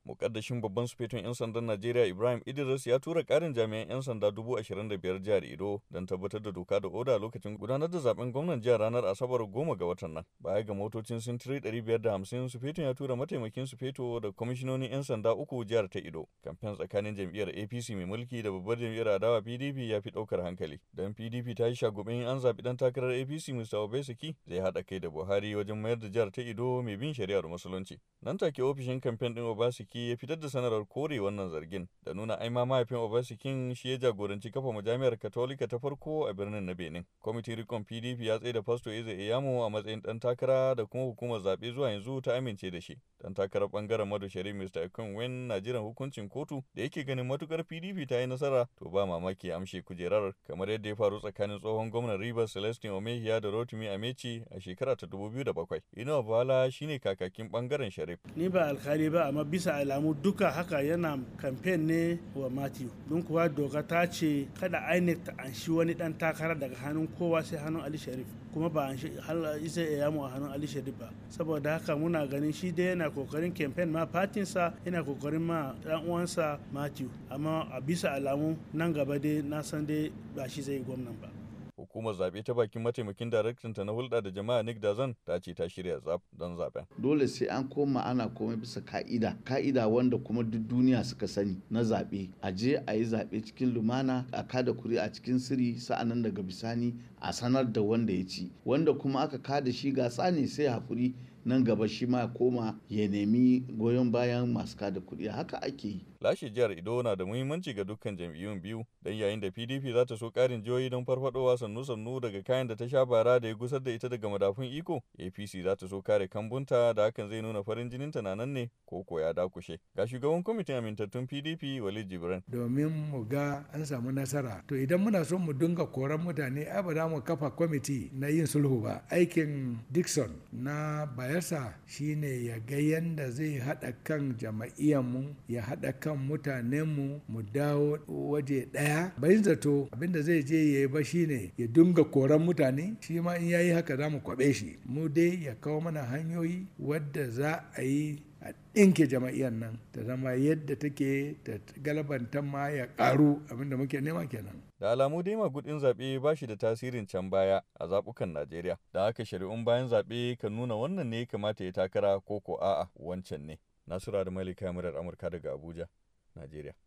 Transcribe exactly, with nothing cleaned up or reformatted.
Mukaddashin babban sufeton 'yan sandan Najeriya Ibrahim Idris ya tura karin jami'an 'yan sanda dubu ashirin da biyar jihar Edo don tabbatar da doka da oda lokacin gudanar da zaben gwamnan jihar ranar Asabar goma ga watan nan. Baya ga motocin sintiri ɗari biyar da hamsin, sufeton ya tura mataimakin sufeto da kwamishinonin 'yan sanda uku jihar ta Edo. Kamfen tsakanin jam'iyyar A P C mai mulki da babbar jam'iyyar adawa P D P ya fi ɗaukar hankali. Don P D P ta yi shagubin an zaɓi ɗan takarar A P C Mister Obeseki zai haɗa kai da Buhari wajen mayar da jihar ta Edo mai bin shari'ar musulunci. Nan take ofishin kamfen ɗin Obaseki ya fitar da sanarwar kore wannan zargin da nuna ai ma mahaifin Obasekin shi ya jagoranci kafa majami'ar Katolika ta farko a birnin na Benin. Kwamitin rikon P D P ya tsaye da Fasto Eze Eyamo a matsayin ɗan takara da kuma hukumar zaɓe zuwa yanzu ta amince da shi. Ɗan takarar ɓangaren Madu Sharif Mister Ekunwen na jiran hukuncin kotu da yake ganin matukar P D P ta yi nasara to ba mamaki amshe kujerar kamar yadda ya faru tsakanin tsohon gwamnan Rivers Celestine Omehia da Rotimi Amechi a shekara ta dubu biyu da bakwai. Inuwa Bala shine kakakin ɓangaren Sharif. Ni ba alkali ba amma bisa alamu duka haka yana kamfen ne wa Matthew. Don kuwa doka ta ce kada I N E C ta anshi wani dan takara daga hannun kowa sai hannun Ali Sharif, kuma ba anshi hal Isa Eyamo a hannun Ali Sharif ba. Saboda haka muna ganin shi dai yana kokarin kamfen ma fatinsa, yana kokarin ma dan uwansa Matthew, amma a bisa alamu nan gaba dai na san dai ba shi zai gwamnan ba. Hukumar zaɓe ta bakin mataimakin daraktanta na hulɗa da jama'a Nick Dazan ta ce ta shirya zaf don zaɓen. Dole sai an koma ana komai bisa ka'ida, ka'ida wanda kuma duk duniya suka sani na zaɓe. A je a yi zaɓe cikin lumana, a kada kuri a cikin sirri, sa'annan daga bisani a sanar da wanda ya ci. Wanda kuma aka kada shi gasa ne sai hakuri nan gaba shi ma koma ya nemi goyon bayan masu kada kuɗi, haka ake yi. Lashe jihar Edo na da muhimmanci ga dukkan jam'iyyun biyu, don yayin da P D P za ta so ƙarin jihohi don farfadowa sannu-sannu daga kayan da ta sha bara da ya gusar da ita daga madafun iko, A P C za ta so kare kambunta da hakan zai nuna farin jinin ta nan ne ko ko ya dakushe. Ga shugaban kwamitin amintattun P D P Walid Jibran. Domin mu ga an samu nasara, to idan muna son mu dinga koran mutane ai ba za mu kafa kwamiti na yin sulhu ba. Aikin Dixon na Bayelsa shine ya ga yanda zai haɗa kan mu, ya haɗa kan mutanenmu mu dawo waje ɗaya. Bayin zato abinda zai je ya yi ba shine ya dinga koran mutane, shi ma in yayi haka za mu kwaɓe shi. Mu dai ya kawo mana hanyoyi wadda za a yi a ɗinke jama'iyyar nan ta zama yadda take, ta galabantan ma ya ƙaru, abinda muke nema kenan. Da alamu dai magudin zaɓe ba shi da tasirin can baya a zaɓukan Najeriya, da haka shari'un bayan zaɓe kan nuna wannan ne kamata ya takara ko ko a'a wancan ne. Nasura da Malika murar Amurka daga Abuja, Najeriya.